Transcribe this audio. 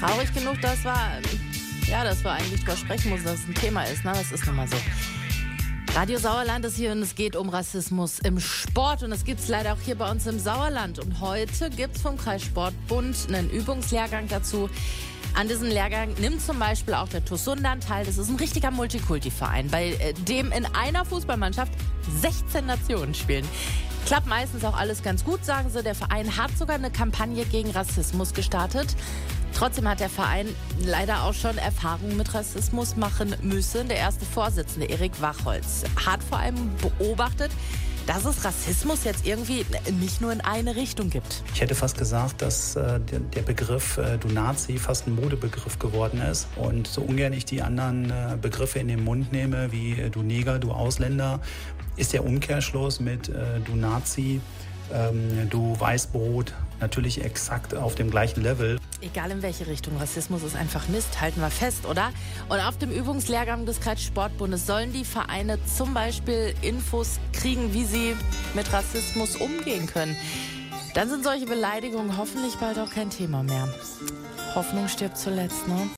traurig genug, dass wir eigentlich drüber sprechen müssen, dass es ein Thema ist. Ne? Das ist nun mal so. Radio Sauerland ist hier und es geht um Rassismus im Sport und das gibt es leider auch hier bei uns im Sauerland. Und heute gibt es vom Kreissportbund einen Übungslehrgang dazu. An diesem Lehrgang nimmt zum Beispiel auch der TuS Sundern teil. Das ist ein richtiger Multikulti-Verein, bei dem in einer Fußballmannschaft 16 Nationen spielen. Klappt meistens auch alles ganz gut, sagen sie. Der Verein hat sogar eine Kampagne gegen Rassismus gestartet. Trotzdem hat der Verein leider auch schon Erfahrungen mit Rassismus machen müssen. Der erste Vorsitzende, Erik Wachholz, hat vor allem beobachtet, dass es Rassismus jetzt irgendwie nicht nur in eine Richtung gibt. Ich hätte fast gesagt, dass der Begriff du Nazi fast ein Modebegriff geworden ist. Und so ungern ich die anderen Begriffe in den Mund nehme, wie du Neger, du Ausländer, ist der Umkehrschluss mit du Nazi, du Weißbrot natürlich exakt auf dem gleichen Level. Egal in welche Richtung, Rassismus ist einfach Mist, halten wir fest, oder? Und auf dem Übungslehrgang des Kreissportbundes sollen die Vereine zum Beispiel Infos kriegen, wie sie mit Rassismus umgehen können. Dann sind solche Beleidigungen hoffentlich bald auch kein Thema mehr. Hoffnung stirbt zuletzt, ne?